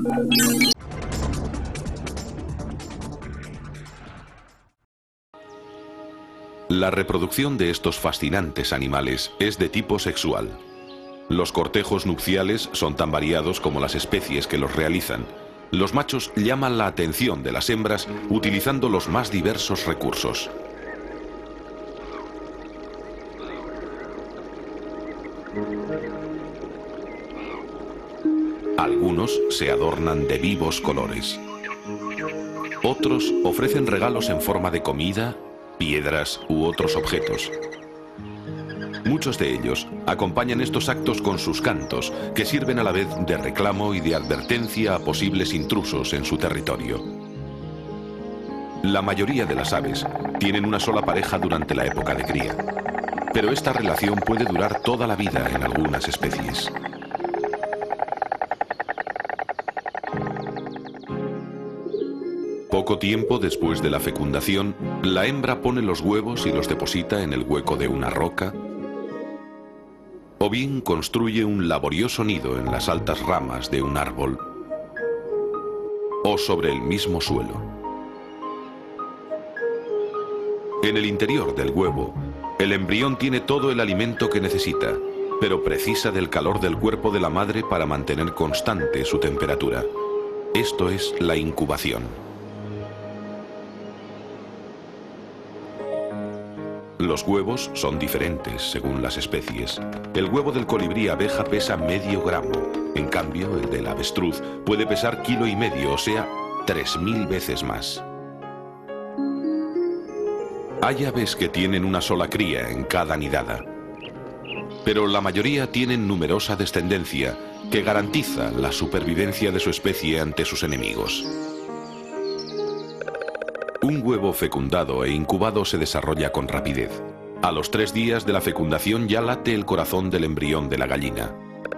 La reproducción de estos fascinantes animales es de tipo sexual. Los cortejos nupciales son tan variados como las especies que los realizan. Los machos llaman la atención de las hembras utilizando los más diversos recursos. Algunos se adornan de vivos colores. Otros ofrecen regalos en forma de comida, piedras u otros objetos. Muchos de ellos acompañan estos actos con sus cantos, que sirven a la vez de reclamo y de advertencia a posibles intrusos en su territorio. La mayoría de las aves tienen una sola pareja durante la época de cría, pero esta relación puede durar toda la vida en algunas especies. Poco tiempo después de la fecundación, la hembra pone los huevos y los deposita en el hueco de una roca, o bien construye un laborioso nido en las altas ramas de un árbol, o sobre el mismo suelo. En el interior del huevo, el embrión tiene todo el alimento que necesita, pero precisa del calor del cuerpo de la madre para mantener constante su temperatura. Esto es la incubación. Los huevos son diferentes según las especies. El huevo del colibrí abeja pesa medio gramo. En cambio, el del avestruz puede pesar 1,5 kilos, o sea, 3000 veces más. Hay aves que tienen una sola cría en cada nidada, pero la mayoría tienen numerosa descendencia que garantiza la supervivencia de su especie ante sus enemigos. Un huevo fecundado e incubado se desarrolla con rapidez. A los 3 días de la fecundación ya late el corazón del embrión de la gallina.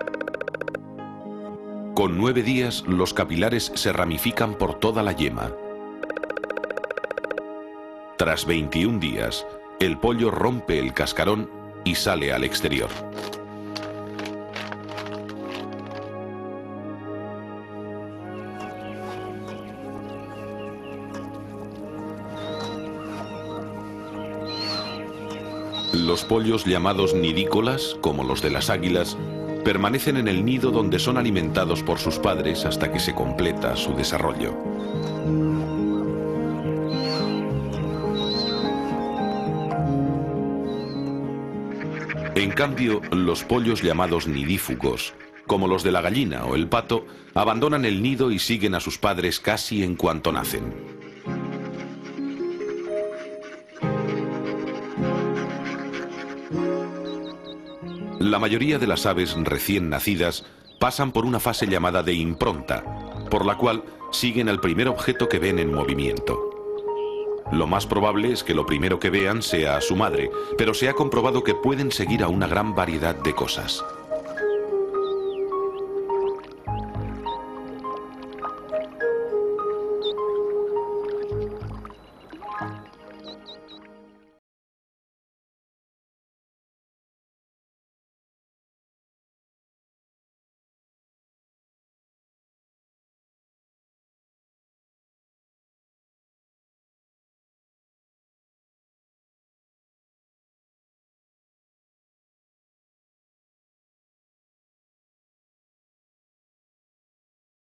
Con 9 días los capilares se ramifican por toda la yema. Tras 21 días, el pollo rompe el cascarón y sale al exterior. Los pollos llamados nidícolas, como los de las águilas, permanecen en el nido donde son alimentados por sus padres hasta que se completa su desarrollo. En cambio, los pollos llamados nidífugos, como los de la gallina o el pato, abandonan el nido y siguen a sus padres casi en cuanto nacen. La mayoría de las aves recién nacidas pasan por una fase llamada de impronta, por la cual siguen al primer objeto que ven en movimiento. Lo más probable es que lo primero que vean sea a su madre, pero se ha comprobado que pueden seguir a una gran variedad de cosas.